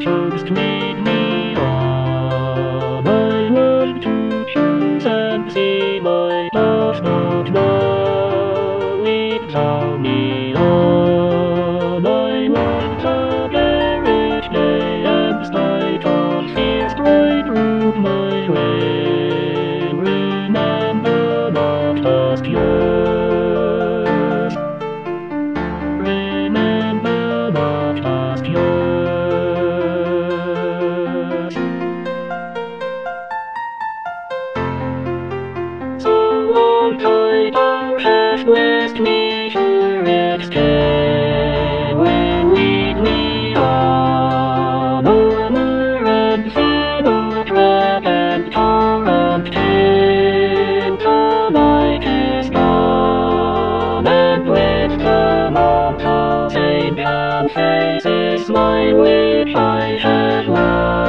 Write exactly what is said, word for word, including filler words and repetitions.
chose to lead me on. I want to choose and see my path not now. Lead thou me on. I want a bearish day and spite all fears bright through my way. Remember not past years. Remember not past years. So long tide our path west we hear its tale, will lead me on over and final drag and torrent tail. The light is gone, and with the mountains and faces mine which I had lost.